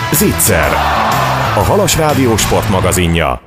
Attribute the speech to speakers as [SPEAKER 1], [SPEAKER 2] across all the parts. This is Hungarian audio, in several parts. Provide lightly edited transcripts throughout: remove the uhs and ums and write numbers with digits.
[SPEAKER 1] Zicser, a Halas Rádió sportmagazinja.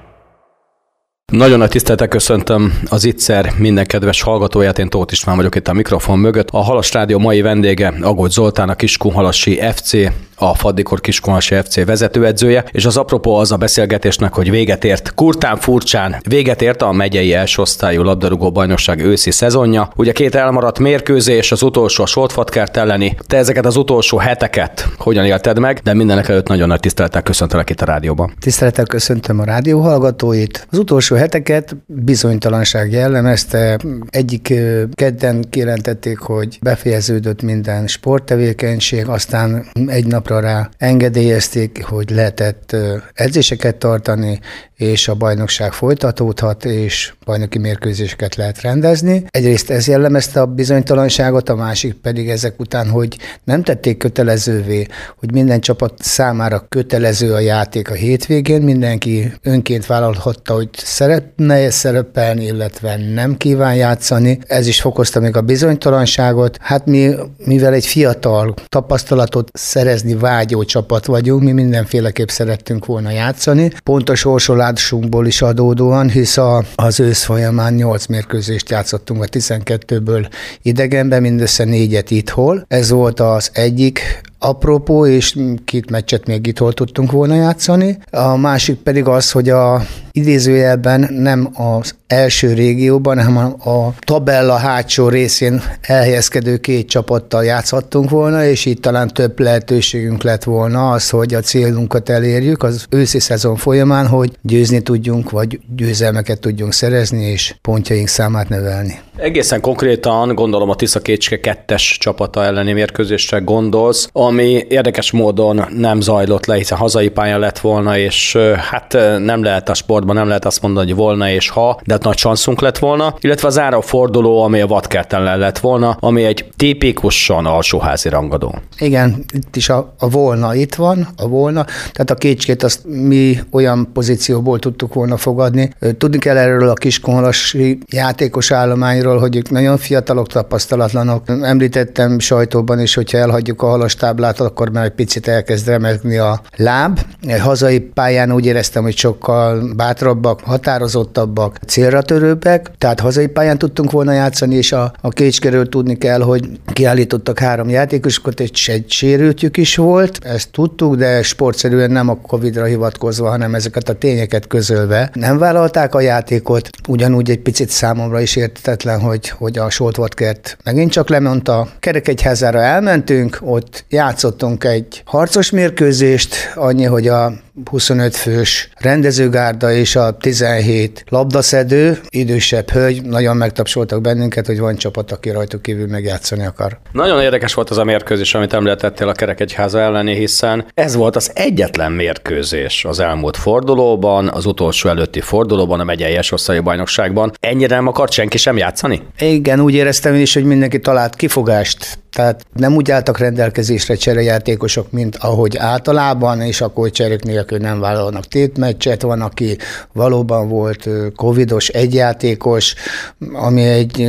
[SPEAKER 2] Nagyon nagy tisztelettel köszöntöm az Zicser minden kedves hallgatóját, én Tóth István vagyok itt a mikrofon mögött. A Halas Rádió mai vendége Agogy Zoltán, a Kiskunhalasi FC, a Faddikor Kiskunhalasi FC vezetőedzője, és az apropó az a beszélgetésnek, hogy véget ért, kurtán furcsán véget ért a megyei elsőosztályú labdarúgó bajnokság őszi szezonja. Ugye 2 elmaradt mérkőzés, az utolsó a Soltfadkert elleni. Te ezeket az utolsó heteket hogyan élted meg, de mindenek előtt nagyon nagy tisztelettel köszöntelek itt a rádióban.
[SPEAKER 3] Tisztelettel köszöntöm a rádió hallgatóit. Az utolsó heteket bizonytalanság jellemezte. Egyik kedden kijelentették, hogy befejeződött minden sporttevékenység, aztán egy napra rá engedélyezték, hogy lehetett edzéseket tartani, és a bajnokság folytatódhat, és bajnoki mérkőzéseket lehet rendezni. Egyrészt ez jellemezte a bizonytalanságot, a másik pedig ezek után, hogy nem tették kötelezővé, hogy minden csapat számára kötelező a játék a hétvégén, mindenki önként vállalhatta, hogy szeretne szerepelni, illetve nem kíván játszani. Ez is fokozta még a bizonytalanságot. Hát mivel egy fiatal tapasztalatot szerezni vágyó csapat vagyunk, mi mindenféleképp szerettünk volna játszani. Pontos sorsolásunkból is adódóan, hisz az ősz folyamán 8 mérkőzést játszottunk a 12-ből idegenben, mindössze 4-et itthon. Ez volt az egyik apropó, és 2 meccset még itthon tudtunk volna játszani. A másik pedig az, hogy a idézőjelben nem az első régióban, hanem a tabella hátsó részén elhelyezkedő 2 csapattal játszhattunk volna, és így talán több lehetőségünk lett volna az, hogy a célunkat elérjük az őszi szezon folyamán, hogy győzni tudjunk, vagy győzelmeket tudjunk szerezni, és pontjaink számát növelni.
[SPEAKER 2] Egészen konkrétan gondolom a Tisza-Kécske 2-es csapata elleni mérkőzésre gondolsz, ami érdekes módon nem zajlott le, hiszen hazai pályán lett volna, és hát nem lehet a sportban, nem lehet azt mondani, hogy volna és ha, de hát nagy szanszunk lett volna, illetve az záró-forduló, ami a Vadkert ellen lett volna, ami egy tipikusan alsóházi rangadó.
[SPEAKER 3] Igen, itt is a volna itt van, a volna, tehát a Kécskét azt mi olyan pozícióból tudtuk volna fogadni. Tudni kell erről a kiskunhalasi játékos állományról, hogy ők nagyon fiatalok, tapasztalatlanok. Említettem sajtóban is, hogyha elhagyjuk a halas táblát, akkor már egy picit elkezd remegni a láb. Hazai pályán úgy éreztem, hogy sokkal bátrabbak, határozottabbak, célra törőbbek, tehát hazai pályán tudtunk volna játszani, és a Kécskéről tudni kell, hogy kiállítottak 3 játékosokat, és egy sérültjük is volt, ezt tudtuk, de sportszerűen nem a Covid-ra hivatkozva, hanem ezeket a tényeket közölve. Nem vállalták a játékot, ugyanúgy egy picit számomra is érthetetlen, hogy a Soltfadkert megint csak lemondta. Kerekegyházára elmentünk, ott játszottunk egy harcos mérkőzést, annyi, hogy a 25 fős rendezőgárda és a 17 labdaszedő, idősebb hölgy, nagyon megtapsoltak bennünket, hogy van csapat, aki rajtuk kívül megjátszani akar.
[SPEAKER 2] Nagyon érdekes volt az a mérkőzés, amit említettél a Kerekegyháza elleni, hiszen ez volt az egyetlen mérkőzés az elmúlt fordulóban, az utolsó előtti fordulóban, a megyei első-osztályú bajnokságban. Ennyire nem akart senki sem játszani?
[SPEAKER 3] Igen, úgy éreztem is, hogy mindenki talált kifogást. Tehát nem úgy álltak rendelkezésre cserejátékosok, mint ahogy általában, és akkor cserék nélkül nem vállalnak tétmeccset. Van, aki valóban volt covidos egyjátékos, ami egy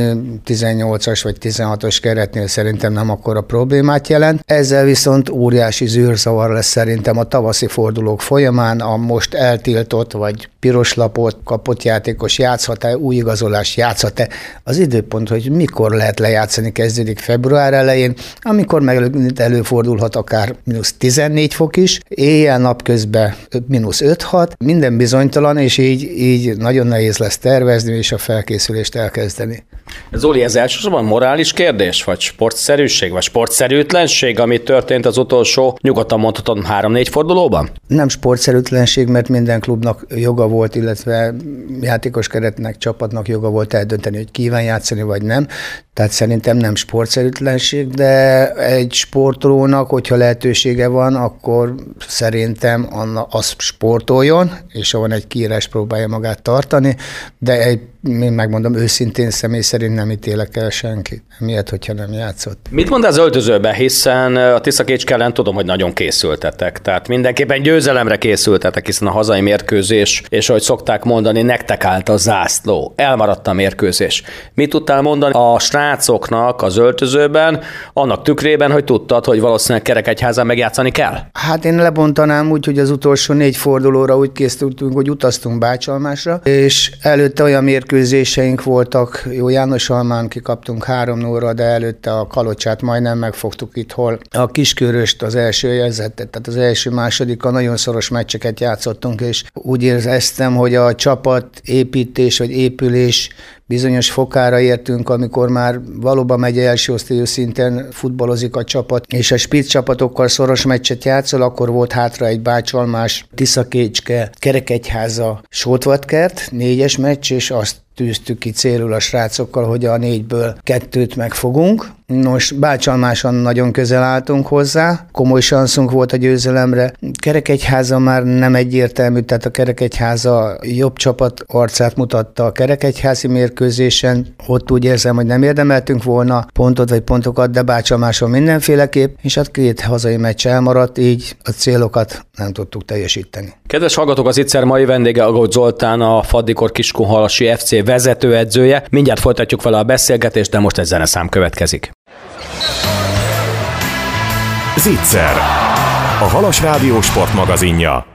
[SPEAKER 3] 18-as vagy 16-os keretnél szerintem nem akkora problémát jelent. Ezzel viszont óriási zűrzavar lesz szerintem a tavaszi fordulók folyamán, a most eltiltott vagy piros lapot kapott játékos játszhat-e, új igazolás játszhat-e. Az időpont, hogy mikor lehet lejátszani, kezdődik február elején, amikor meg előfordulhat akár -14 fok is, éjjel napközben -5-6, minden bizonytalan, és így nagyon nehéz lesz tervezni, és a felkészülést elkezdeni.
[SPEAKER 2] Zoli, ez elsősorban morális kérdés, vagy sportszerűség, vagy sportszerűtlenség, ami történt az utolsó, nyugodtan mondhatom, 3-4 fordulóban?
[SPEAKER 3] Nem sportszerűtlenség, mert minden klubnak joga volt, illetve játékos keretnek, csapatnak joga volt eldönteni, hogy kíván játszani, vagy nem. Tehát szerintem nem sportszerűtlenség, de egy sportolónak, hogyha lehetősége van, akkor szerintem az sportoljon, és ha van egy kiírás, próbálja magát tartani, de egy én megmondom őszintén, személy szerint nem ítélek el senkit, miért, hogyha nem játszott.
[SPEAKER 2] Mit mond az öltözőben, hiszen a Tiszakécske ellen tudom, hogy nagyon készültetek, tehát mindenképpen győzelemre készültetek, hiszen a hazai mérkőzés, és ahogy szokták mondani, nektek állt a zászló, elmaradt a mérkőzés. Mit tudtál mondani a srácoknak az öltözőben, annak tükrében, hogy tudtad, hogy valószínűleg Kerekegyházán megjátszani kell?
[SPEAKER 3] Hát én lebontanám úgy, hogy az utolsó 4 fordulóra úgy készültünk, hogy utaztunk Bácsalmásra, és előtte olyan mérkőzéseink voltak, jó Jánosalmán kikaptunk 3-0-ra, de előtte a Kalocsát majdnem megfogtuk itt, hol a Kisköröst az első jelzettet, tehát az első-másodikkal nagyon szoros meccseket játszottunk, és úgy éreztem, hogy a csapat építés vagy épülés bizonyos fokára értünk, amikor már valóban megy első osztályú szinten futballozik a csapat, és a Spitz csapatokkal szoros meccset játszol, akkor volt hátra egy Bácsalmás, Tiszakécske, Kerekegyháza, Sótvatkert, 4-es meccs, és azt tűztük ki célul a srácokkal, hogy a 4-ből 2-t megfogunk. Nos, Bácsalmáson nagyon közel álltunk hozzá, komoly szanszunk volt a győzelemre. Kerekegyháza már nem egyértelmű, tehát a Kerekegyháza jobb csapat arcát mutatta a kerekegyházi mérkőzésen. Ott úgy érzem, hogy nem érdemeltünk volna pontot vagy pontokat, de Bácsalmáson mindenféleképp, és hát 2 hazai meccs elmaradt, így a célokat nem tudtuk teljesíteni.
[SPEAKER 2] Kedves hallgatók, az Ittszer mai vendége Agócs Zoltán, a Faddikor Kiskunhalasi FC vezetőedzője. Mindjárt folytatjuk vele a beszélgetést, de most egy zeneszám következik.
[SPEAKER 1] Zicser, a Halas Rádió sportmagazinja.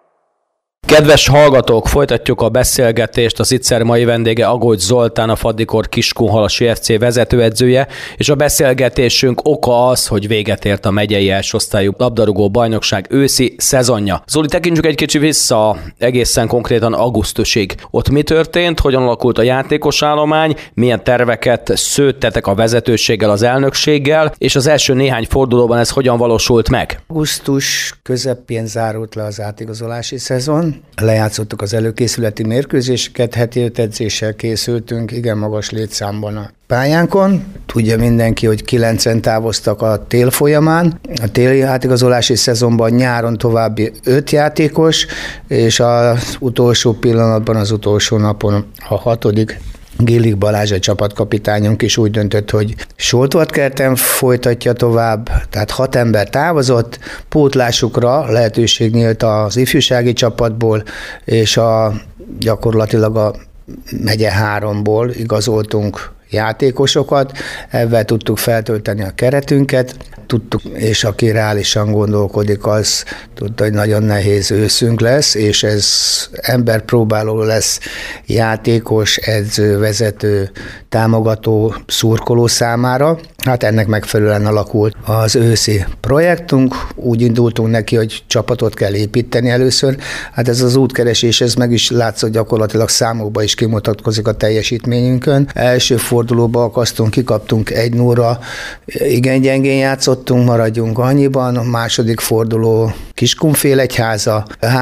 [SPEAKER 2] Kedves hallgatók, folytatjuk a beszélgetést. Az Ittszer mai vendége Agócs Zoltán, a Faddikor Kiskunhalasi FC vezetőedzője, és a beszélgetésünk oka az, hogy véget ért a megyei elsőosztályú labdarúgó bajnokság őszi szezonja. Zoli, tekintsük egy kicsi vissza egészen konkrétan augusztusig. Ott mi történt, hogyan alakult a játékos állomány, milyen terveket szőttetek a vezetőséggel, az elnökséggel, és az első néhány fordulóban ez hogyan valósult meg?
[SPEAKER 3] Augusztus közepén zárult le az átigazolási szezon. Lejátszottuk az előkészületi mérkőzéseket, heti 5 edzéssel készültünk, igen magas létszámban a pályánkon. Tudja mindenki, hogy 9-en távoztak a tél folyamán. A téli átigazolási szezonban nyáron további 5 játékos, és az utolsó pillanatban, az utolsó napon a 6. Gillik Balázs, a csapatkapitányunk is úgy döntött, hogy Sótvatkerten folytatja tovább, tehát 6 ember távozott, pótlásukra lehetőség nyílt az ifjúsági csapatból, és gyakorlatilag a megye 3-ból igazoltunk játékosokat, ebben tudtuk feltölteni a keretünket, tudtuk, és aki reálisan gondolkodik, az tudta, hogy nagyon nehéz őszünk lesz, és ez emberpróbáló lesz játékos, edző, vezető, támogató, szurkoló számára. Hát ennek megfelelően alakult az őszi projektunk. Úgy indultunk neki, hogy csapatot kell építeni először. Hát ez az útkeresés, ez meg is látszott gyakorlatilag számokban is kimutatkozik a teljesítményünkön. Első fordulóba akasztunk, kikaptunk 1-0-ra, igen gyengén játszottunk, maradjunk annyiban. A második forduló Kiskunfélegyháza,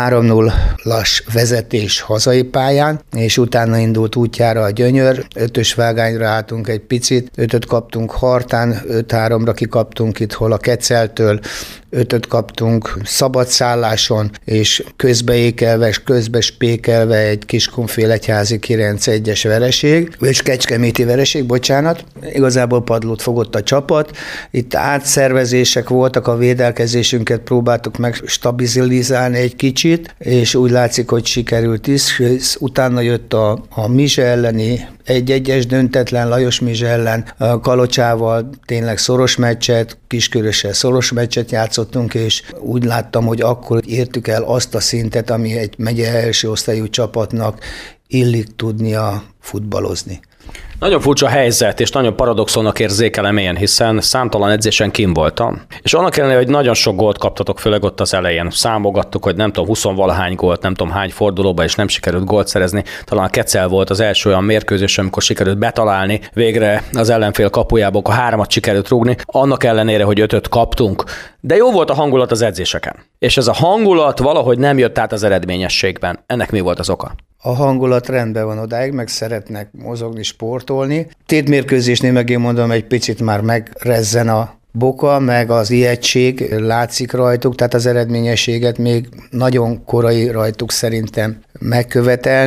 [SPEAKER 3] 3-0-as vezetés hazai pályán, és utána indult útjára a Gyönyör, 5-ös vágányra álltunk egy picit, 5-öt kaptunk Hartán, 5-3-ra kikaptunk itt, hol a Keceltől, 5-öt kaptunk szabadszálláson, és közbeékelve, és közbespékelve egy Kiskunfélegyházi 9-1-es vereség, és kecskeméti vereség, bocsánat. Igazából padlót fogott a csapat. Itt átszervezések voltak, a védelkezésünket próbáltuk meg stabilizálni egy kicsit, és úgy látszik, hogy sikerült is. Utána jött a Mizse elleni 1-1-es döntetlen Lajos Mizse ellen, a Kalocsával tényleg szoros meccset, Kiskörössel szoros meccset játszottunk, és úgy láttam, hogy akkor értük el azt a szintet, ami egy megye első osztályú csapatnak illik tudnia futballozni.
[SPEAKER 2] Nagyon furcsa helyzet, és nagyon paradoxonnak érzékelem én, hiszen számtalan edzésen kim voltam. És annak ellenére, hogy nagyon sok gólt kaptatok, főleg ott az elején. Számogattuk, hogy nem tudom, 20-valahány gólt, nem tudom hány fordulóba, és nem sikerült gólt szerezni. Talán a Kecel volt az első olyan mérkőzés, amikor sikerült betalálni. Végre az ellenfél kapujából a 3-at sikerült rúgni, annak ellenére, hogy 5-öt kaptunk. De jó volt a hangulat az edzéseken. És ez a hangulat valahogy nem jött át az eredményességben. Ennek mi volt az oka?
[SPEAKER 3] A hangulat rendben van odáig, meg szeretnek mozogni, sportolni. Tétmérkőzésnél meg én mondom, egy picit már megrezzen a boka, meg az ijegység látszik rajtuk, tehát az eredményességet még nagyon korai rajtuk szerintem megkövetelni.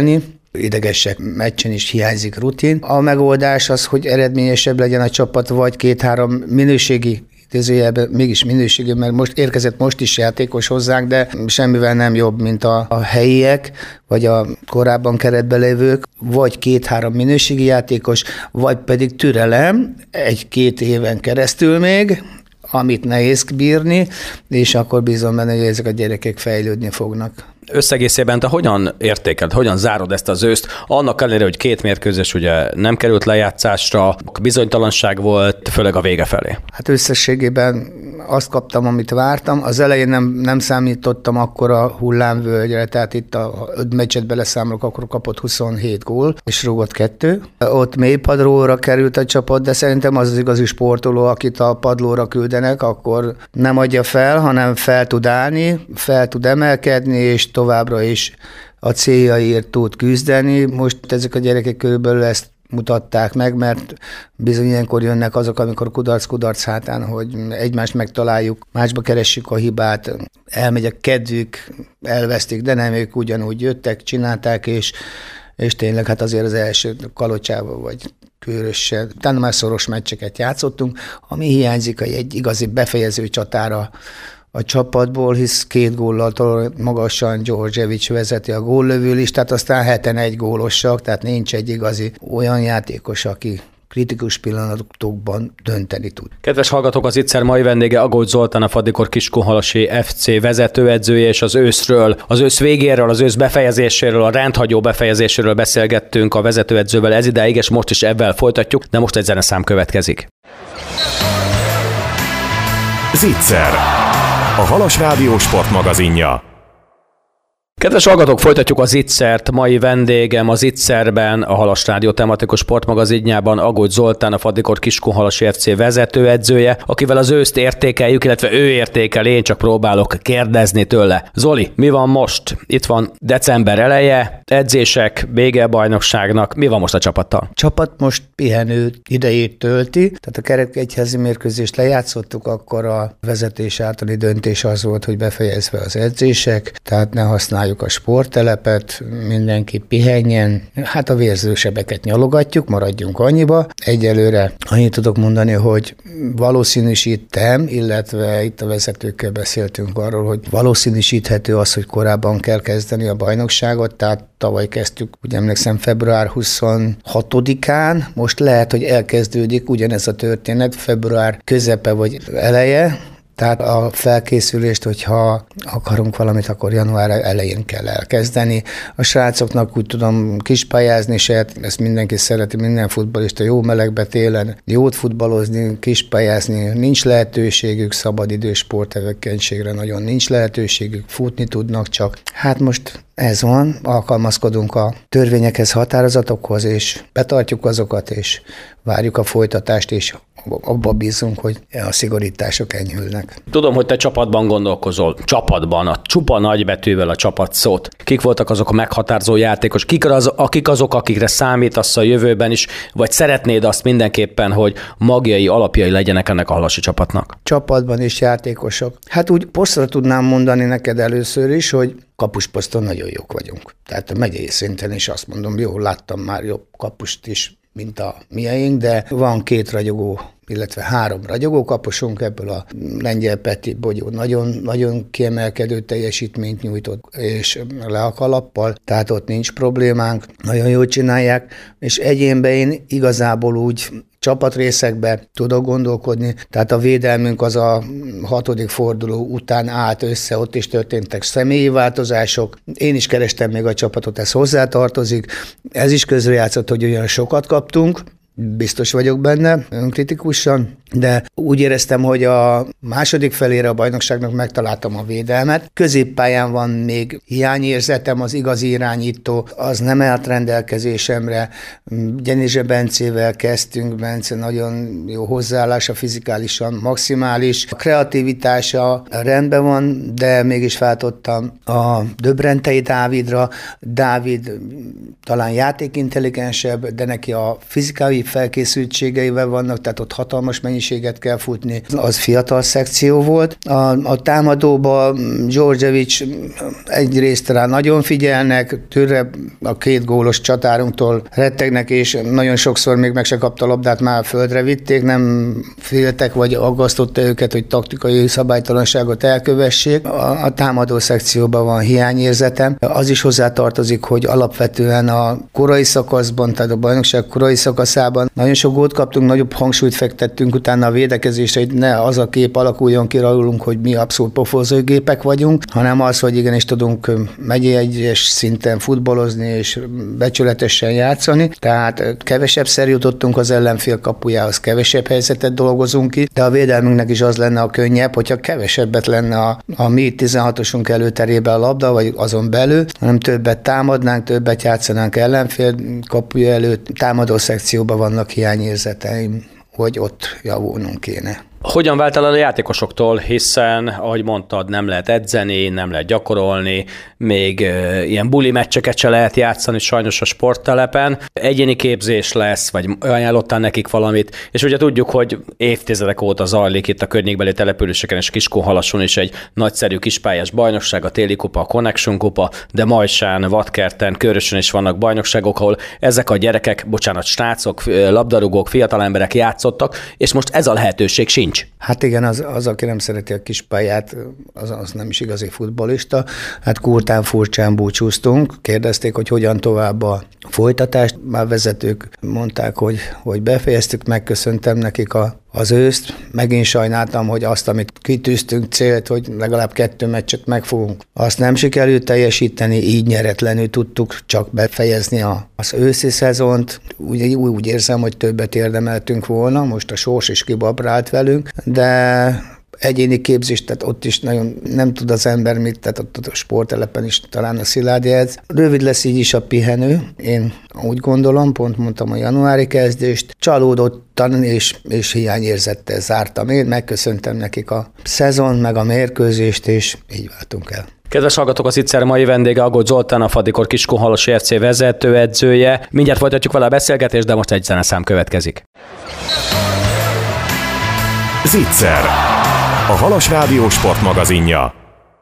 [SPEAKER 3] idegesek meccsen is hiányzik rutin. A megoldás az, hogy eredményesebb legyen a csapat, vagy 2-3 minőségi idézőjelben mégis minőségi, mert most is játékos hozzánk, de semmivel nem jobb, mint a helyiek, vagy a korábban keretbe lévők, vagy 2-3 minőségi játékos, vagy pedig türelem 1-2 éven keresztül még, amit nehéz bírni, és akkor bízom benne, hogy ezek a gyerekek fejlődni fognak.
[SPEAKER 2] Összegészében te hogyan értékeled, hogyan zárod ezt az őszt? Annak ellenére, hogy 2 mérkőzés ugye nem került lejátszásra, bizonytalanság volt, főleg a vége felé.
[SPEAKER 3] Hát összességében azt kaptam, amit vártam. Az elején nem számítottam akkora hullámvölgyre, tehát itt a 5 meccset beleszámolok, akkor kapott 27 gól, és rúgott 2. Ott mélypadlóra került a csapat, de szerintem az igazi sportoló, akit a padlóra küldenek, akkor nem adja fel, hanem fel tud állni, fel tud emelkedni, és továbbra is a céljaért tud küzdeni. Most ezek a gyerekek körülbelül ezt mutatták meg, mert bizony ilyenkor jönnek azok, amikor kudarc hátán, hogy egymást megtaláljuk, másba keressük a hibát, elmegy a kedvük, elvesztik, de nem, ők ugyanúgy jöttek, csinálták, és tényleg hát azért az első Kalocsával vagy Kőrössel, utána már szoros meccseket játszottunk, ami hiányzik egy igazi befejező csatára a csapatból, hisz 2 góllal magasan Georgievics vezeti a góllövő listát, aztán 71 gólosak, tehát nincs egy igazi olyan játékos, aki kritikus pillanatokban dönteni tud.
[SPEAKER 2] Kedves hallgatók, az Ittszer mai vendége Agolt Zoltán, a Faddikor Kiskunhalasi FC vezetőedzője, és az őszről, az ősz végéről, az ősz befejezéséről, a rendhagyó befejezéséről beszélgettünk a vezetőedzővel ez idáig, és most is ebben folytatjuk, de most egy zeneszám következik.
[SPEAKER 1] Zicser, a Halas Rádió sportmagazinja.
[SPEAKER 2] Kedves hallgatók, folytatjuk az Ittzert. Mai vendégem az Ittszerben, a Halas Rádió tematikus sportmagazinjában Agolt Zoltán, a Faddikor Kiskunhalasi FC vezetőedzője, akivel az őszt értékeljük, illetve ő értékel, én csak próbálok kérdezni tőle. Zoli, mi van most? Itt van december eleje, edzések, vége a bajnokságnak. Mi van most a csapattal?
[SPEAKER 3] Csapat most pihenő idejét tölti, tehát a kerekegyházi mérkőzést lejátszottuk, akkor a vezetés általi döntés az volt, hogy befejezve az edzések, tehát ne használjuk a sporttelepet, mindenki pihenjen, hát a vérzősebeket nyalogatjuk, maradjunk annyiba. Egyelőre annyit tudok mondani, hogy valószínűsítem, illetve itt a vezetőkkel beszéltünk arról, hogy valószínűsíthető az, hogy korábban kell kezdeni a bajnokságot, tehát tavaly kezdtük, úgy emlékszem, február 26-án, most lehet, hogy elkezdődik ugyanez a történet, február közepe vagy eleje, tehát a felkészülést, hogyha akarunk valamit, akkor január elején kell elkezdeni. A srácoknak úgy tudom kispályázni se, ezt mindenki szereti, minden futballista jó melegbe télen, jót futballozni, kispályázni, nincs lehetőségük, szabadidős sporttevékenységre nagyon nincs lehetőségük, futni tudnak csak. Hát most ez van, alkalmazkodunk a törvényekhez, határozatokhoz, és betartjuk azokat, és várjuk a folytatást, és abba bízunk, hogy a szigorítások enyhülnek.
[SPEAKER 2] Tudom, hogy te csapatban gondolkozol. Csapatban, a csupa nagybetűvel a csapat szót. Kik voltak azok a meghatározó játékos? Kik azok, akikre számítasz a jövőben is, vagy szeretnéd azt mindenképpen, hogy magjai, alapjai legyenek ennek a halasi csapatnak?
[SPEAKER 3] Csapatban is játékosok. Hát úgy posztra tudnám mondani neked először is, hogy kapusposzton nagyon jók vagyunk. Tehát a megyei szinten is azt mondom, jól láttam már jobb kapust is, mint a miénk, de van 2 ragyogó, illetve 3 ragyogó kapusunk, ebből a Lengyel Peti Bogyó nagyon kiemelkedő teljesítményt nyújtott, és le a kalappal, tehát ott nincs problémánk, nagyon jól csinálják, és egyénben én igazából úgy csapatrészekbe tudok gondolkodni, tehát a védelmünk az a 6. forduló után állt össze, ott is történtek személyi változások. Én is kerestem még a csapatot, ez hozzátartozik. Ez is közrejátszott, hogy olyan sokat kaptunk, biztos vagyok benne, önkritikusan, de úgy éreztem, hogy a második felére a bajnokságnak megtaláltam a védelmet. Középpályán van még hiányérzetem, az igazi irányító, az nem állt rendelkezésemre. Gyenizse Bencével kezdtünk, Bence nagyon jó hozzáállása, fizikálisan maximális. A kreativitása rendben van, de mégis váltottam a Döbrentei Dávidra. Dávid talán játékintelligensebb, de neki a fizikai felkészültségeivel vannak, tehát ott hatalmas mennyiséget kell futni. Az fiatal szekció volt. A támadóba Djordjevic egyrészt rá nagyon figyelnek, tőle a 2 gólos csatárunktól rettegnek, és nagyon sokszor még meg se kapta a labdát, már földre vitték, nem féltek, vagy aggasztotta őket, hogy taktikai szabálytalanságot elkövessék. A támadó szekcióban van hiányérzetem. Az is hozzátartozik, hogy alapvetően a korai szakaszban, tehát a bajnokság korai szakaszában nagyon sok gólt kaptunk, nagyobb hangsúlyt fektettünk utána a védekezésre, hogy ne az a kép alakuljon ki rólunk, hogy mi abszolút pofozógépek vagyunk, hanem az, hogy igenis tudunk megyei egyes szinten futballozni és becsületesen játszani. Tehát kevesebb jutottunk az ellenfél kapujához, kevesebb helyzetet dolgozunk ki, de a védelmünknek is az lenne a könnyebb, hogyha kevesebbet lenne a mi 16-osunk előterében a labda, vagy azon belül, hanem többet támadnánk, többet játszanánk ellenfél kapuja előtt. Támadó szekcióban vannak hiányérzeteim, hogy ott javulnunk kéne.
[SPEAKER 2] Hogyan vált el a játékosoktól, hiszen, ahogy mondtad, nem lehet edzeni, nem lehet gyakorolni, még ilyen buli meccseket se lehet játszani sajnos a sporttelepen. Egyéni képzés lesz, vagy ajánlottál nekik valamit, és ugye tudjuk, hogy évtizedek óta zajlik itt a környékbeli településeken és Kiskunhalason is egy nagyszerű kispályás bajnokság, a téli kupa, a Connection kupa, de Majsán, Vadkerten, Körösön is vannak bajnokságok, ahol ezek a gyerekek, srácok, labdarúgók, fiatal emberek játszottak, és most ez a lehetőség sincs.
[SPEAKER 3] Hát igen, az aki nem szereti a kispályát, az nem is igazi futballista. Hát kurtán furcsán búcsúztunk, kérdezték, hogy hogyan tovább a folytatást. Már vezetők mondták, hogy befejeztük, megköszöntem nekik az őszt. Megint sajnáltam, hogy azt, amit kitűztünk célt, hogy legalább 2 meccset megfogunk, azt nem sikerült teljesíteni, így nyeretlenül tudtuk csak befejezni az őszi szezont. Úgy érzem, hogy többet érdemeltünk volna, most a sors is kibabrált velünk, de egyéni képzést, tehát ott is nagyon nem tud az ember mit, tehát ott a sporttelepen is talán a Szilágyi edz. Rövid lesz így is a pihenő, én úgy gondolom, pont mondtam a januári kezdést, csalódottan és hiányérzettel zártam én, megköszöntem nekik a szezon, meg a mérkőzést, és így váltunk el.
[SPEAKER 2] Kedves hallgatók, az Ittszer mai vendége Agolt Zoltán, a Fadikor Kiskunhalosi FC vezetőedzője. Mindjárt folytatjuk vele a beszélgetést, de most egy zeneszám következik.
[SPEAKER 1] Zitzer, a Halas Rádió sportmagazinja.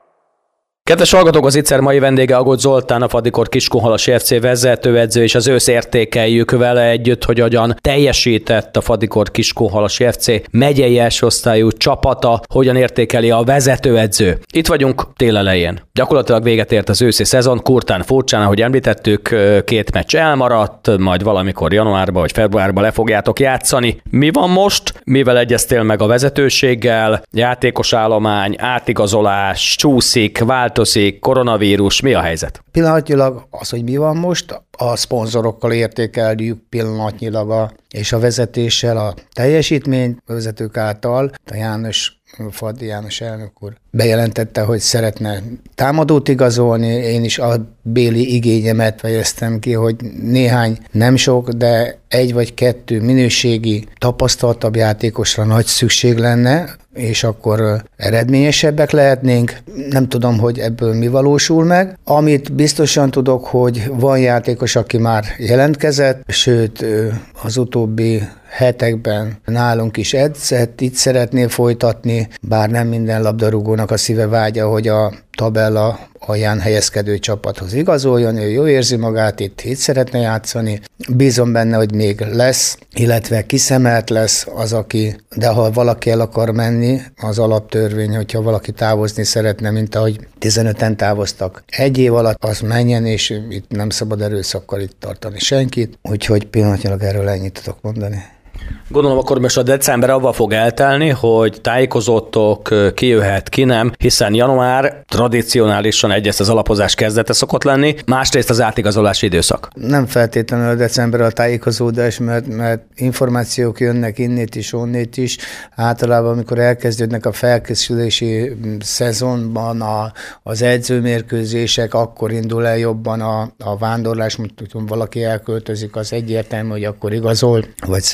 [SPEAKER 2] Kedves hallgatók, az Ittszer mai vendége Agolt Zoltán, a Fadikor Kiskunhalosi FC vezetőedző, és az ősz értékeljük vele együtt, hogy hogyan teljesített a Fadikor Kiskunhalosi FC megyei elsőosztályú csapata, hogyan értékeli a vezetőedző. Itt vagyunk tél elején. Gyakorlatilag véget ért az őszi szezon, kurtán furcsán, ahogy említettük, 2 meccs elmaradt, majd valamikor januárban vagy februárban le fogjátok játszani. Mi van most? Mivel egyeztél meg a vezetőséggel? Játékos állomány, átigazolás, csúszik, változik, koronavírus, mi a helyzet?
[SPEAKER 3] Pillanatnyilag az, hogy mi van most, a szponzorokkal értékeljük pillanatnyilag és a vezetéssel a teljesítményt, a vezetők által, a Faddi János elnök úr bejelentette, hogy szeretne támadót igazolni, én is a béli igényemet fejeztem ki, hogy néhány, nem sok, de 1 vagy 2 minőségi, tapasztaltabb játékosra nagy szükség lenne, és akkor eredményesebbek lehetnénk. Nem tudom, hogy ebből mi valósul meg. Amit biztosan tudok, hogy van játékos, aki már jelentkezett, sőt az utóbbi hetekben nálunk is edzett, itt szeretné folytatni, bár nem minden labdarúgónak a szíve vágya, hogy a tabella alján helyezkedő csapathoz igazoljon, ő jól érzi magát, itt szeretne játszani. Bízom benne, hogy még lesz, illetve kiszemelt lesz az, aki, de ha valaki el akar menni, az alaptörvény, hogyha valaki távozni szeretne, mint ahogy 15-en távoztak 1 év alatt, az menjen, és itt nem szabad erőszakkal itt tartani senkit, úgyhogy pillanatnyilag erről ennyit tudok mondani.
[SPEAKER 2] Gondolom, akkor most a december avval fog eltelni, hogy tájékozottok, ki jöhet, ki nem, hiszen január tradicionálisan egyrészt az alapozás kezdete szokott lenni, másrészt az átigazolási időszak.
[SPEAKER 3] Nem feltétlenül a december a tájékozódás, mert információk jönnek innét is, onnét is. Általában, amikor elkezdődnek a felkészülési szezonban az edzőmérkőzések, akkor indul el jobban a vándorlás, mondjuk valaki elköltözik, az egyértelmű, hogy akkor igazol, vagy szeretne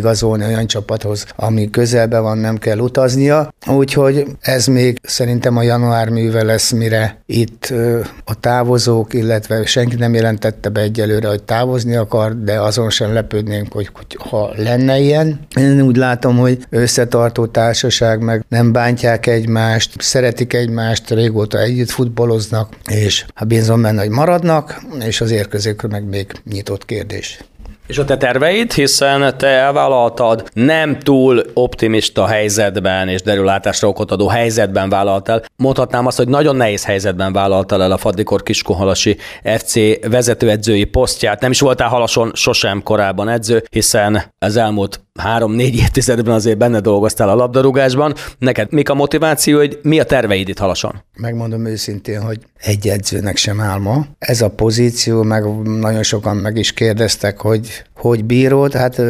[SPEAKER 3] igazolni olyan csapathoz, ami közelben van, nem kell utaznia. Úgyhogy ez még szerintem a január műve lesz, mire itt a távozók, illetve senki nem jelentette be egyelőre, hogy távozni akar, de azon sem lepődnénk, hogy ha lenne ilyen. Én úgy látom, hogy összetartó társaság, meg nem bántják egymást, szeretik egymást, régóta együtt futballoznak, és bízom benne, hogy maradnak, és az érkezőkről meg még nyitott kérdés.
[SPEAKER 2] És a te terveid, hiszen te elvállaltad, nem túl optimista helyzetben és derülátásra okot adó helyzetben vállaltál. Mondhatnám azt, hogy nagyon nehéz helyzetben vállaltál el a Faddikor Kiskunhalasi FC vezetőedzői posztját. Nem is voltál Halason sosem korábban edző, hiszen az elmúlt 3-4 évtizedben azért benne dolgoztál a labdarúgásban. Neked mik a motiváció, hogy mi a terveid itt Halason?
[SPEAKER 3] Megmondom őszintén, hogy egy edzőnek sem álma. Ez a pozíció, meg nagyon sokan meg is kérdeztek, hogy bírod. Hát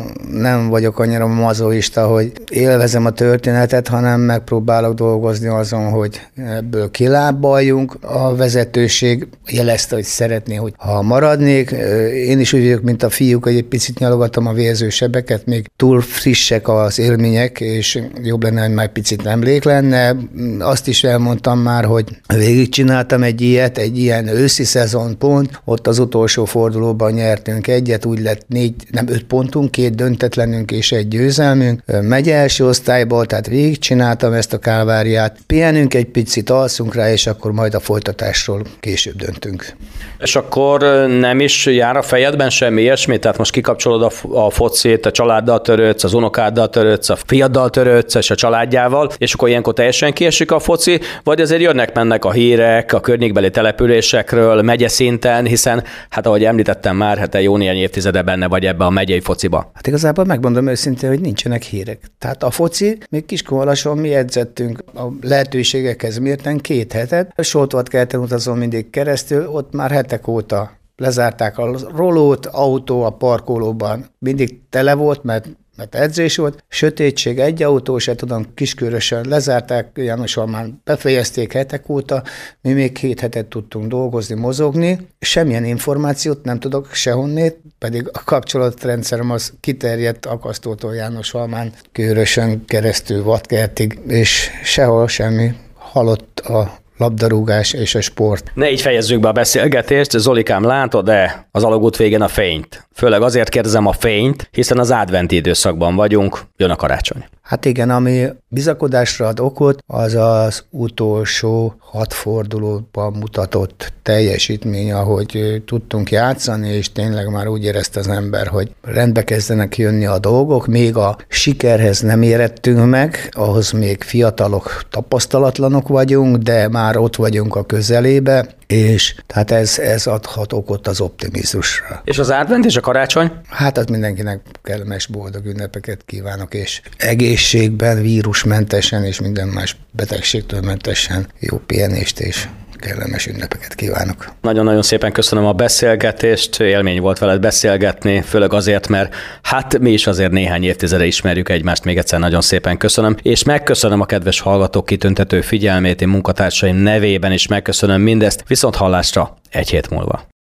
[SPEAKER 3] nem vagyok annyira mazoista, hogy élvezem a történetet, hanem megpróbálok dolgozni azon, hogy ebből kilábaljunk. A vezetőség jelezte, hogy szeretné, hogy ha maradnék. Én is úgy vagyok, mint a fiúk, hogy egy picit nyalogatom a vérzősebeket, még túl frissek az élmények, és jobb lenne, hogy már egy picit emlék lenne. Azt is elmondtam már, hogy végigcsináltam egy ilyen őszi szezon pont, ott az utolsó fordulóban nyertünk egyet, úgy lett 5 pontunk, 2 döntetlenünk és 1 győzelmünk. Megy első osztályból, tehát végigcsináltam ezt a kálváriát. Pihenünk egy picit, alszunk rá, és akkor majd a folytatásról később döntünk.
[SPEAKER 2] És akkor nem is jár a fejedben semmi ilyesmi? Tehát most kikapcsolod a focit, a családdal törődsz, az unokáddal törődsz, a fiaddal törődsz, és a családjával, és akkor ilyenkor teljesen kiesik a foci, vagy azért jönnek-mennek a hírek a környékbeli településekről, megye-szinten, hiszen, hát ahogy említettem már, hát te jó néhány évtizede benne vagy ebbe a megyei fociba.
[SPEAKER 3] Hát igazából megmondom őszintén, hogy nincsenek hírek. Tehát a foci, még Kiskunhalason mi edzettünk a lehetőségekhez mérten 2 hetet, Soltvatkeleten utazom mindig keresztül, ott már hetek óta lezárták a rolót, autó a parkolóban mindig tele volt, mert edzés volt, sötétség, egy autó se tudom, Kiskörösön lezárták, Jánosalmán befejezték hetek óta, mi még 2 hetet tudtunk dolgozni, mozogni, semmilyen információt nem tudok sehonnét, pedig a kapcsolatrendszerem az kiterjedt Akasztótól Jánosalmán, Körösön keresztül Vadkertig, és sehol semmi, halott a labdarúgás és a sport.
[SPEAKER 2] Ne így fejezzük be a beszélgetést, Zolikám, látod-e az alagút végén a fényt? Főleg azért kérdezem a fényt, hiszen az adventi időszakban vagyunk, jön a karácsony.
[SPEAKER 3] Hát igen, ami bizakodásra ad okot, az az utolsó 6 fordulóban mutatott teljesítmény, ahogy tudtunk játszani, és tényleg már úgy érezte az ember, hogy rendbe kezdenek jönni a dolgok, még a sikerhez nem érettünk meg, ahhoz még fiatalok, tapasztalatlanok vagyunk, de már ott vagyunk a közelébe, és tehát ez adhat okot az optimizmusra.
[SPEAKER 2] És az advent és a karácsony?
[SPEAKER 3] Hát az mindenkinek kellemes, boldog ünnepeket kívánok, és egészségben, vírusmentesen és minden más betegségtől mentesen jó pihenést és kellemes ünnepeket kívánok.
[SPEAKER 2] Nagyon-nagyon szépen köszönöm a beszélgetést, élmény volt veled beszélgetni, főleg azért, mert hát mi is azért néhány évtizede ismerjük egymást, még egyszer nagyon szépen köszönöm, és megköszönöm a kedves hallgatók kitüntető figyelmét, én munkatársaim nevében is megköszönöm mindezt, viszont hallásra egy hét múlva.